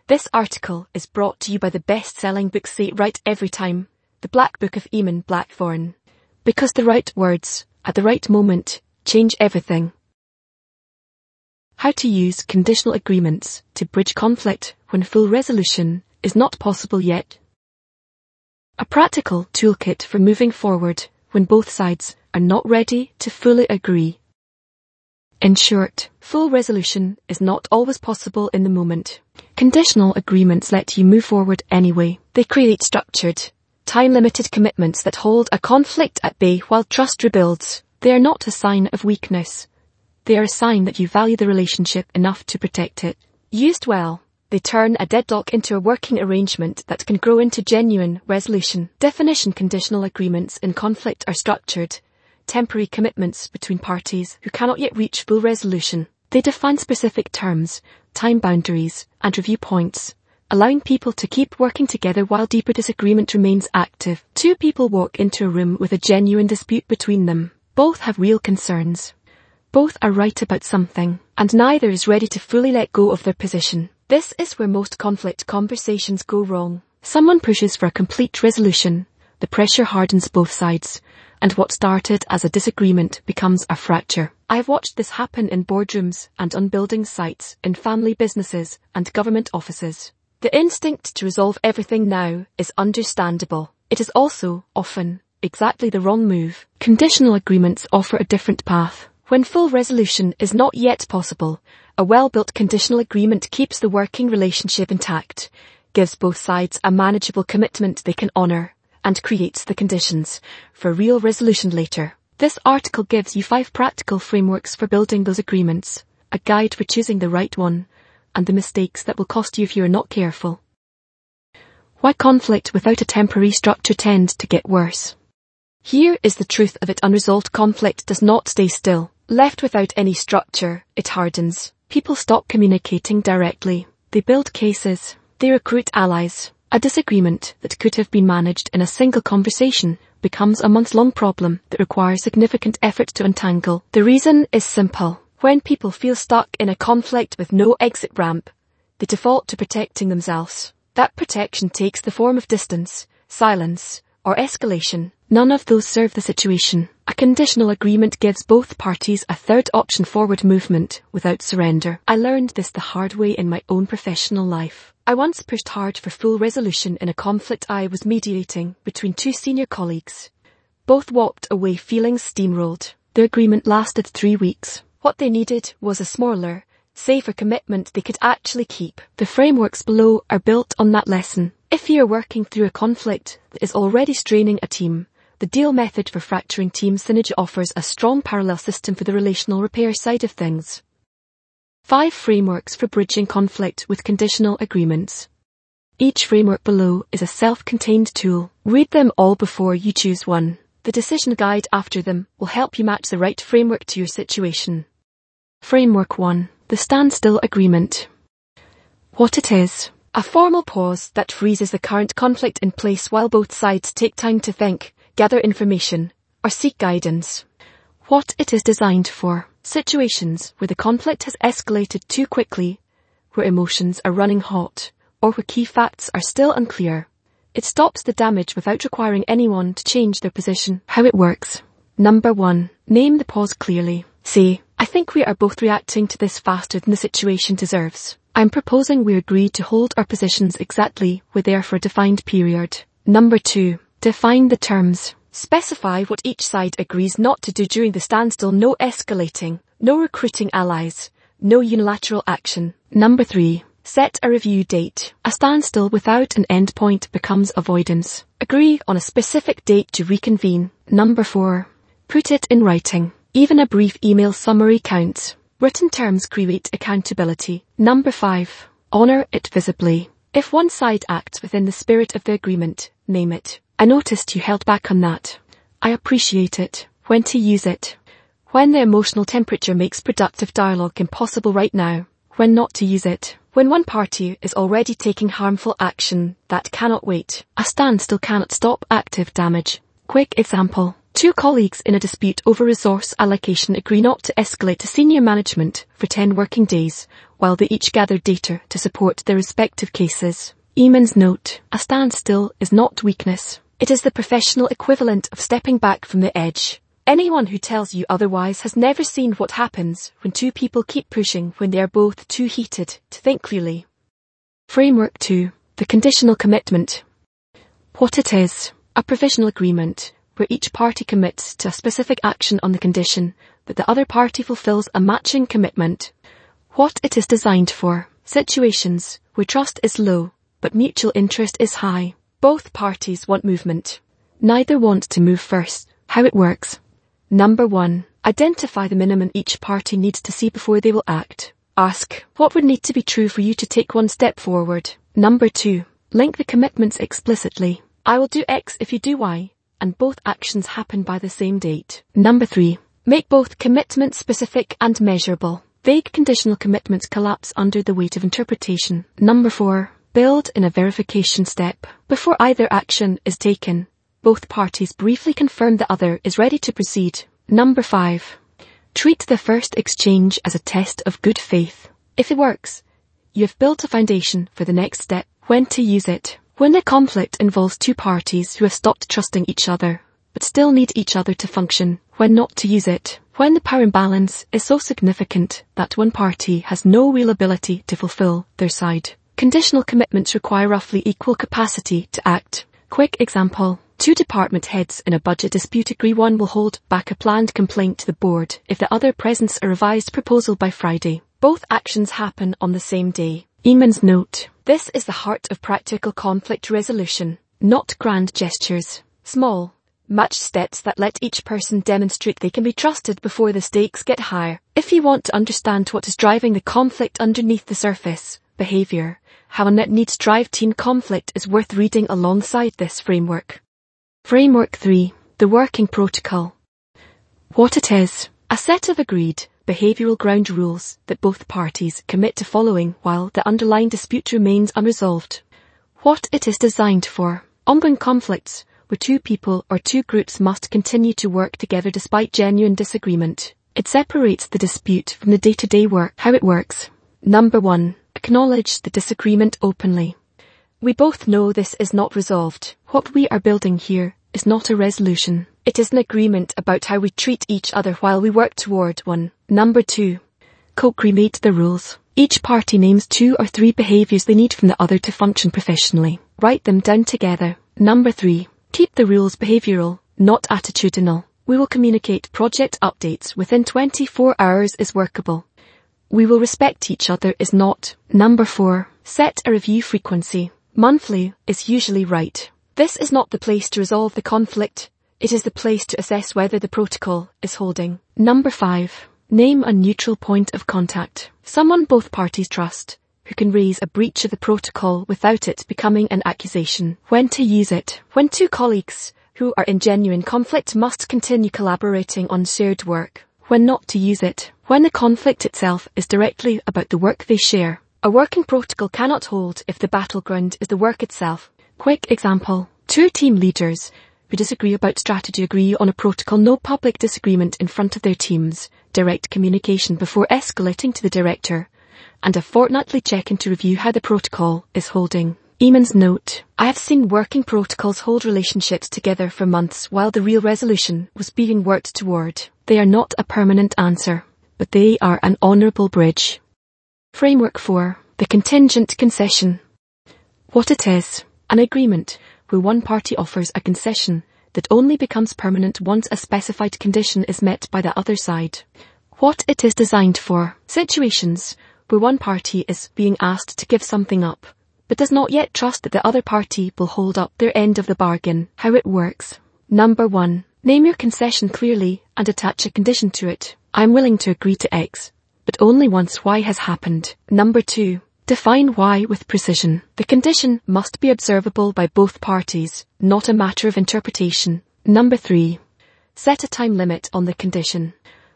This article is brought to you by the best-selling book Say It Right Every Time, The Black Book of Eamon Blackthorne. Because the right words, at the right moment, change everything. How to use conditional agreements to bridge conflict when full resolution is not possible yet. A practical toolkit for moving forward when both sides are not ready to fully agree. In short, full resolution is not always possible in the moment. Conditional agreements let you move forward anyway. They create structured, time-limited commitments that hold a conflict at bay while trust rebuilds. They are not a sign of weakness. They are a sign that you value the relationship enough to protect it. Used well, they turn a deadlock into a working arrangement that can grow into genuine resolution. Definition: conditional agreements in conflict are structured, temporary commitments between parties who cannot yet reach full resolution. They define specific terms, time boundaries, and review points, allowing people to keep working together while deeper disagreement remains active. Two people walk into a room with a genuine dispute between them. Both have real concerns. Both are right about something, and neither is ready to fully let go of their position. This is where most conflict conversations go wrong. Someone pushes for a complete resolution, the pressure hardens both sides, and what started as a disagreement becomes a fracture. I have watched this happen in boardrooms and on building sites, in family businesses and government offices. The instinct to resolve everything now is understandable. It is also, often, exactly the wrong move. Conditional agreements offer a different path. When full resolution is not yet possible, a well-built conditional agreement keeps the working relationship intact, gives both sides a manageable commitment they can honour, and creates the conditions for real resolution later. This article gives you 5 practical frameworks for building those agreements, a guide for choosing the right one, and the mistakes that will cost you if you are not careful. Why conflict without a temporary structure tends to get worse. Here is the truth of it: unresolved conflict does not stay still. Left without any structure, it hardens. People stop communicating directly. They build cases. They recruit allies. A disagreement that could have been managed in a single conversation becomes a months-long problem that requires significant effort to untangle. The reason is simple. When people feel stuck in a conflict with no exit ramp, they default to protecting themselves. That protection takes the form of distance, silence, or escalation. None of those serve the situation. A conditional agreement gives both parties a third option: forward movement without surrender. I learned this the hard way in my own professional life. I once pushed hard for full resolution in a conflict I was mediating between 2 senior colleagues. Both walked away feeling steamrolled. The agreement lasted 3 weeks. What they needed was a smaller, safer commitment they could actually keep. The frameworks below are built on that lesson. If you are working through a conflict that is already straining a team, the deal method for fracturing team synergy offers a strong parallel system for the relational repair side of things. 5 frameworks for bridging conflict with conditional agreements. Each framework below is a self-contained tool. Read them all before you choose one. The decision guide after them will help you match the right framework to your situation. Framework 1. The Standstill Agreement. What it is: a formal pause that freezes the current conflict in place while both sides take time to think, gather information, or seek guidance. What it is designed for: situations where the conflict has escalated too quickly, where emotions are running hot, or where key facts are still unclear. It stops the damage without requiring anyone to change their position. How it works. Number 1. Name the pause clearly. Say, I think we are both reacting to this faster than the situation deserves. I'm proposing we agree to hold our positions exactly where they are for a defined period. Number 2. Define the terms. Specify what each side agrees not to do during the standstill. No escalating, no recruiting allies, no unilateral action. Number 3. Set a review date. A standstill without an end point becomes avoidance. Agree on a specific date to reconvene. Number 4. Put it in writing. Even a brief email summary counts. Written terms create accountability. Number 5. Honor it visibly. If one side acts within the spirit of the agreement, name it. I noticed you held back on that. I appreciate it. When to use it. When the emotional temperature makes productive dialogue impossible right now. When not to use it. When one party is already taking harmful action that cannot wait. A standstill cannot stop active damage. Quick example. 2 colleagues in a dispute over resource allocation agree not to escalate to senior management for 10 working days, while they each gather data to support their respective cases. Eamon's note: a standstill is not weakness. It is the professional equivalent of stepping back from the edge. Anyone who tells you otherwise has never seen what happens when two people keep pushing when they are both too heated to think clearly. Framework 2. The conditional commitment. What it is: a provisional agreement, where each party commits to a specific action on the condition that the other party fulfills a matching commitment. What it is designed for: situations where trust is low, but mutual interest is high. Both parties want movement. Neither want to move first. How it works. Number 1. Identify the minimum each party needs to see before they will act. Ask, what would need to be true for you to take one step forward? Number 2. Link the commitments explicitly. I will do X if you do Y, and both actions happen by the same date. Number 3. Make both commitments specific and measurable. Vague conditional commitments collapse under the weight of interpretation. Number 4. Build in a verification step. Before either action is taken, both parties briefly confirm the other is ready to proceed. Number 5. Treat the first exchange as a test of good faith. If it works, you have built a foundation for the next step. When to use it. When the conflict involves two parties who have stopped trusting each other, but still need each other to function. When not to use it. When the power imbalance is so significant that one party has no real ability to fulfill their side. Conditional commitments require roughly equal capacity to act. Quick example. Two department heads in a budget dispute agree one will hold back a planned complaint to the board if the other presents a revised proposal by Friday. Both actions happen on the same day. Eamon's note: this is the heart of practical conflict resolution, not grand gestures. Small, matched steps that let each person demonstrate they can be trusted before the stakes get higher. If you want to understand what is driving the conflict underneath the surface, behavior, how a net needs drive teen conflict is worth reading alongside this framework. Framework 3. The working protocol. What it is: a set of agreed, behavioral ground rules that both parties commit to following while the underlying dispute remains unresolved. What it is designed for: ongoing conflicts where two people or two groups must continue to work together despite genuine disagreement. It separates the dispute from the day-to-day work. How it works. Number 1. Acknowledge the disagreement openly. We both know this is not resolved. What we are building here is not a resolution. It is an agreement about how we treat each other while we work toward one. Number 2. Co-create the rules. Each party names 2 or 3 behaviors they need from the other to function professionally. Write them down together. Number 3. Keep the rules behavioral, not attitudinal. We will communicate project updates within 24 hours is workable. We will respect each other is not. Number 4. Set a review frequency. Monthly is usually right. This is not the place to resolve the conflict. It is the place to assess whether the protocol is holding. Number 5. Name a neutral point of contact. Someone both parties trust, who can raise a breach of the protocol without it becoming an accusation. When to use it. When two colleagues who are in genuine conflict must continue collaborating on shared work. When not to use it. When the conflict itself is directly about the work they share. A working protocol cannot hold if the battleground is the work itself. Quick example. Two team leaders who disagree about strategy agree on a protocol: no public disagreement in front of their teams, direct communication before escalating to the director, and a fortnightly check-in to review how the protocol is holding. Eamon's note: I have seen working protocols hold relationships together for months while the real resolution was being worked toward. They are not a permanent answer, but they are an honourable bridge. Framework 4. The contingent concession. What it is: an agreement where one party offers a concession that only becomes permanent once a specified condition is met by the other side. What it is designed for: situations where one party is being asked to give something up, but does not yet trust that the other party will hold up their end of the bargain. How it works. Number 1. Name your concession clearly and attach a condition to it. I am willing to agree to X, but only once Y has happened. Number 2. Define Y with precision. The condition must be observable by both parties, not a matter of interpretation. Number 3. Set a time limit on the condition.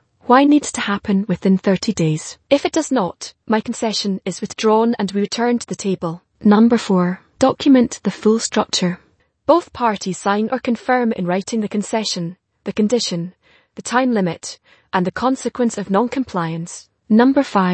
Y needs to happen within 30 days. If it does not, my concession is withdrawn and we return to the table. Number 4. Document the full structure. Both parties sign or confirm in writing the concession, the condition, the time limit, and the consequence of non-compliance. Number 5.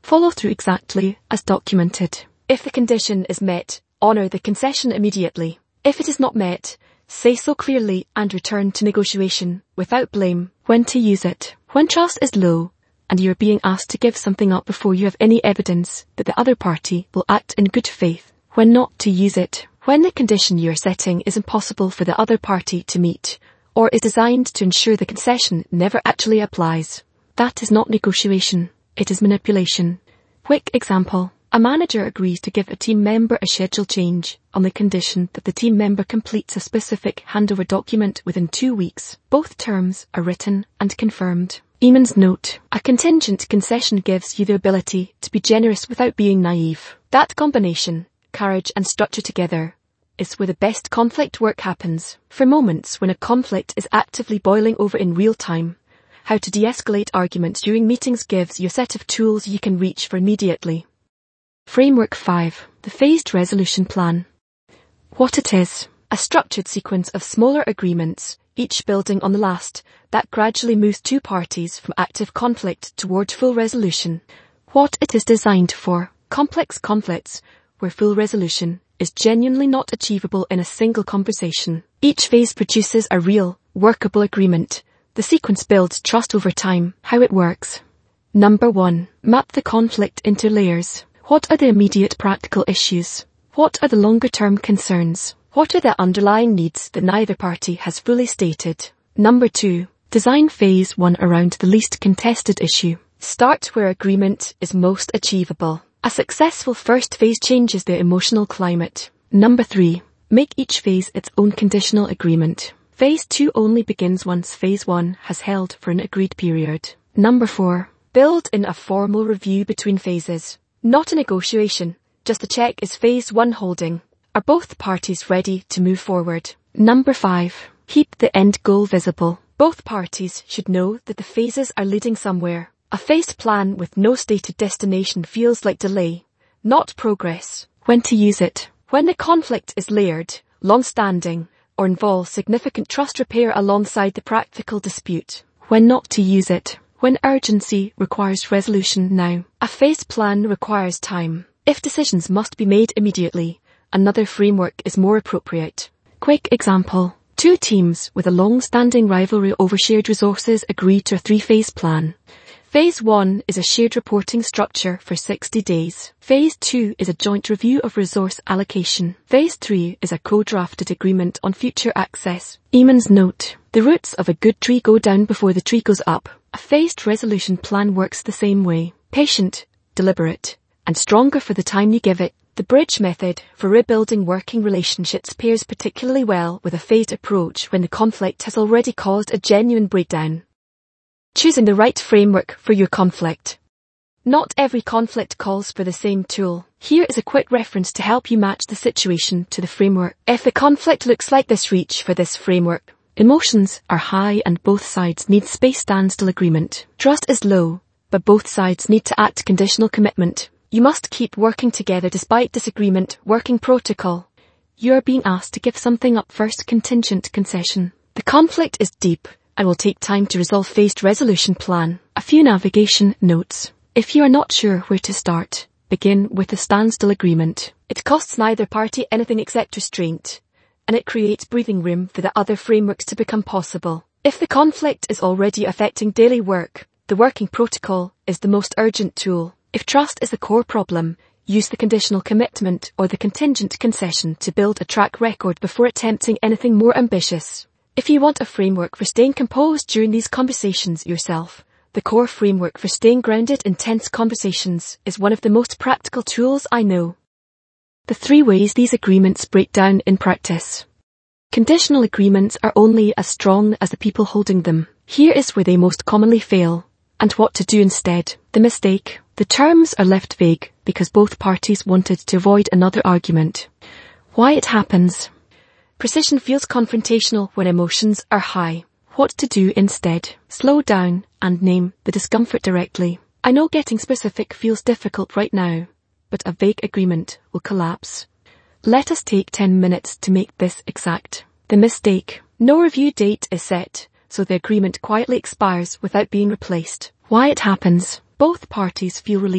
Follow through exactly as documented. If the condition is met, honour the concession immediately. If it is not met, say so clearly and return to negotiation without blame. When to use it. When trust is low and you are being asked to give something up before you have any evidence that the other party will act in good faith. When not to use it. When the condition you are setting is impossible for the other party to meet, or is designed to ensure the concession never actually applies. That is not negotiation, it is manipulation. Quick example. A manager agrees to give a team member a schedule change on the condition that the team member completes a specific handover document within 2 weeks. Both terms are written and confirmed. Eamon's note. A contingent concession gives you the ability to be generous without being naive. That combination, courage and structure together, is where the best conflict work happens. For moments when a conflict is actively boiling over in real time, how to de-escalate arguments during meetings gives you a set of tools you can reach for immediately. Framework 5. The Phased Resolution Plan. What it is. A structured sequence of smaller agreements, each building on the last, that gradually moves two parties from active conflict toward full resolution. What it is designed for. Complex conflicts, where full resolution is genuinely not achievable in a single conversation. Each phase produces a real, workable agreement. The sequence builds trust over time. How it works. Number 1. Map the conflict into layers. What are the immediate practical issues? What are the longer-term concerns? What are the underlying needs that neither party has fully stated? Number 2. Design phase 1 around the least contested issue. Start where agreement is most achievable. A successful first phase changes the emotional climate. Number 3. Make each phase its own conditional agreement. Phase 2 only begins once phase 1 has held for an agreed period. Number 4. Build in a formal review between phases. Not a negotiation, just a check. Is phase 1 holding? Are both parties ready to move forward? Number 5. Keep the end goal visible. Both parties should know that the phases are leading somewhere. A phased plan with no stated destination feels like delay, not progress. When to use it. When the conflict is layered, long-standing, or involves significant trust repair alongside the practical dispute. When not to use it. When urgency requires resolution now. A phased plan requires time. If decisions must be made immediately, another framework is more appropriate. Quick example. 2 teams with a long-standing rivalry over shared resources agree to a 3-phase plan. Phase 1 is a shared reporting structure for 60 days. Phase 2 is a joint review of resource allocation. Phase 3 is a co-drafted agreement on future access. Eamon's note. The roots of a good tree go down before the tree goes up. A phased resolution plan works the same way. Patient, deliberate, and stronger for the time you give it. The bridge method for rebuilding working relationships pairs particularly well with a phased approach when the conflict has already caused a genuine breakdown. Choosing the right framework for your conflict. Not every conflict calls for the same tool. Here is a quick reference to help you match the situation to the framework. If the conflict looks like this, reach for this framework. Emotions are high and both sides need space. Standstill agreement. Trust is low, but both sides need to act. Conditional commitment. You must keep working together despite disagreement. Working protocol. You are being asked to give something up first. Contingent concession. The conflict is deep and will take time to resolve. Phased resolution plan. A few navigation notes. If you are not sure where to start, begin with a standstill agreement. It costs neither party anything except restraint, and it creates breathing room for the other frameworks to become possible. If the conflict is already affecting daily work, the working protocol is the most urgent tool. If trust is the core problem, use the conditional commitment or the contingent concession to build a track record before attempting anything more ambitious. If you want a framework for staying composed during these conversations yourself, the core framework for staying grounded in tense conversations is one of the most practical tools I know. The 3 ways these agreements break down in practice. Conditional agreements are only as strong as the people holding them. Here is where they most commonly fail, and what to do instead. The mistake. The terms are left vague because both parties wanted to avoid another argument. Why it happens. Precision feels confrontational when emotions are high. What to do instead. Slow down and name the discomfort directly. I know getting specific feels difficult right now, but a vague agreement will collapse. Let us take 10 minutes to make this exact. The mistake. No review date is set, so the agreement quietly expires without being replaced. Why it happens. Both parties feel relief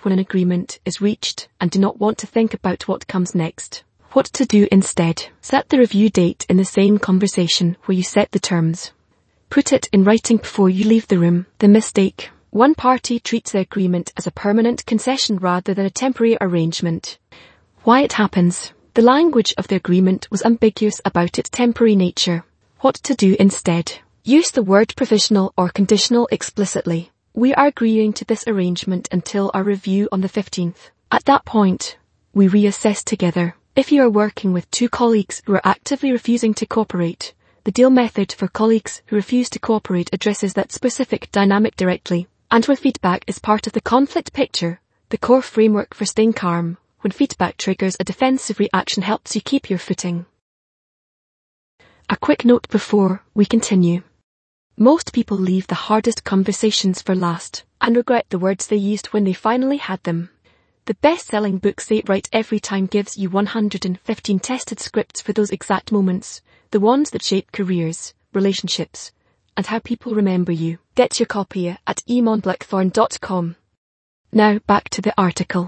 when an agreement is reached and do not want to think about what comes next. What to do instead? Set the review date in the same conversation where you set the terms. Put it in writing before you leave the room. The mistake. One party treats the agreement as a permanent concession rather than a temporary arrangement. Why it happens? The language of the agreement was ambiguous about its temporary nature. What to do instead? Use the word provisional or conditional explicitly. We are agreeing to this arrangement until our review on the 15th. At that point, we reassess together. If you are working with two colleagues who are actively refusing to cooperate, the deal method for colleagues who refuse to cooperate addresses that specific dynamic directly. And when feedback is part of the conflict picture, the core framework for staying calm when feedback triggers a defensive reaction helps you keep your footing. A quick note before we continue. Most people leave the hardest conversations for last and regret the words they used when they finally had them. The best-selling book Say It Right Every Time gives you 115 tested scripts for those exact moments, the ones that shape careers, relationships, and how people remember you. Get your copy at eamonblackthorn.com. Now back to the article.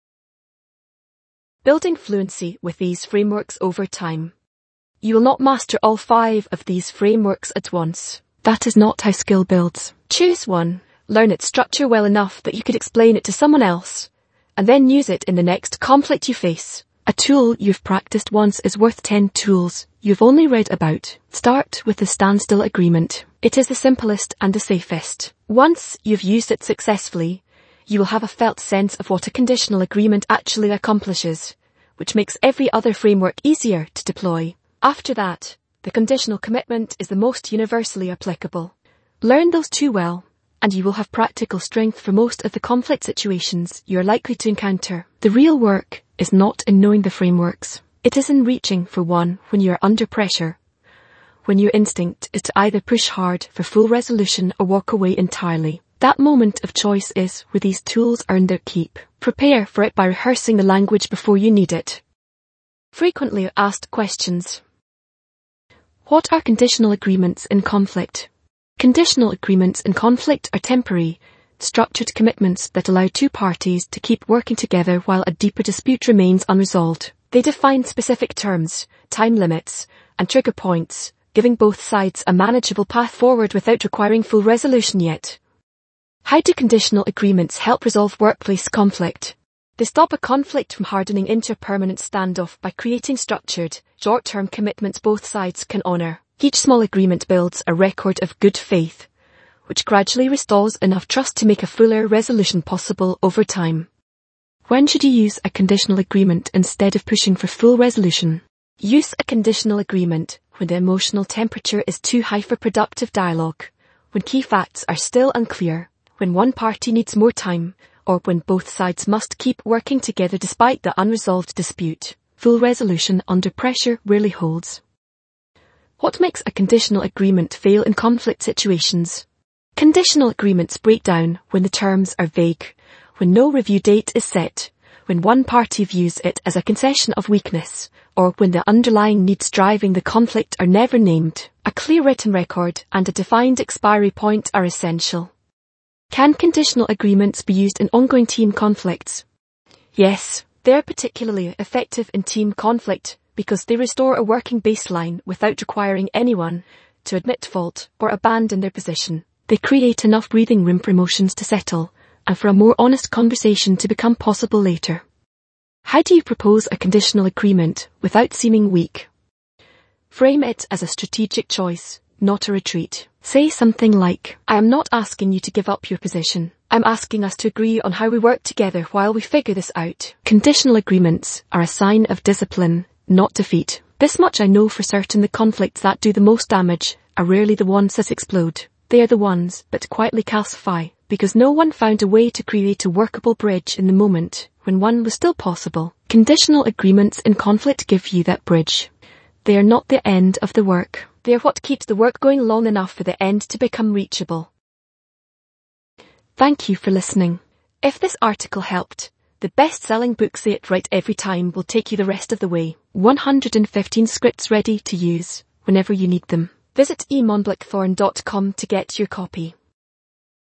Building fluency with these frameworks over time. You will not master all 5 of these frameworks at once. That is not how skill builds. Choose one, learn its structure well enough that you could explain it to someone else, and then use it in the next conflict you face. A tool you've practiced once is worth 10 tools you've only read about. Start with the standstill agreement. It is the simplest and the safest. Once you've used it successfully, you will have a felt sense of what a conditional agreement actually accomplishes, which makes every other framework easier to deploy. After that, the conditional commitment is the most universally applicable. Learn those 2 well, and you will have practical strength for most of the conflict situations you are likely to encounter. The real work is not in knowing the frameworks. It is in reaching for one when you are under pressure, when your instinct is to either push hard for full resolution or walk away entirely. That moment of choice is where these tools earn their keep. Prepare for it by rehearsing the language before you need it. Frequently asked questions. What are conditional agreements in conflict? Conditional agreements in conflict are temporary, structured commitments that allow 2 parties to keep working together while a deeper dispute remains unresolved. They define specific terms, time limits, and trigger points, giving both sides a manageable path forward without requiring full resolution yet. How do conditional agreements help resolve workplace conflict? They stop a conflict from hardening into a permanent standoff by creating structured, short-term commitments both sides can honor. Each small agreement builds a record of good faith, which gradually restores enough trust to make a fuller resolution possible over time. When should you use a conditional agreement instead of pushing for full resolution? Use a conditional agreement when the emotional temperature is too high for productive dialogue, when key facts are still unclear, when one party needs more time, or when both sides must keep working together despite the unresolved dispute. Full resolution under pressure rarely holds. What makes a conditional agreement fail in conflict situations? Conditional agreements break down when the terms are vague, when no review date is set, when one party views it as a concession of weakness, or when the underlying needs driving the conflict are never named. A clear written record and a defined expiry point are essential. Can conditional agreements be used in ongoing team conflicts? Yes, they are particularly effective in team conflict because they restore a working baseline without requiring anyone to admit fault or abandon their position. They create enough breathing room for emotions to settle and for a more honest conversation to become possible later. How do you propose a conditional agreement without seeming weak? Frame it as a strategic choice, not a retreat. Say something like, I am not asking you to give up your position. I'm asking us to agree on how we work together while we figure this out. Conditional agreements are a sign of discipline, not defeat. This much I know for certain: the conflicts that do the most damage are rarely the ones that explode. They are the ones that quietly calcify, because no one found a way to create a workable bridge in the moment when one was still possible. Conditional agreements in conflict give you that bridge. They are not the end of the work. They are what keeps the work going long enough for the end to become reachable. Thank you for listening. If this article helped, the best-selling book Say It Right Every Time will take you the rest of the way. 115 scripts ready to use whenever you need them. Visit eamonblackthorn.com to get your copy.